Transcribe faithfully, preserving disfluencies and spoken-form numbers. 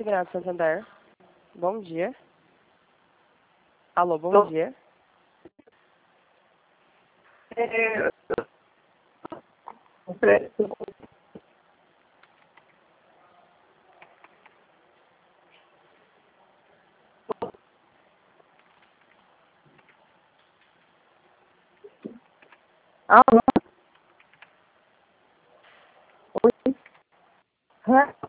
Segurado Santander. Bom dia. Alô, bom dia. É... Alô? Oi?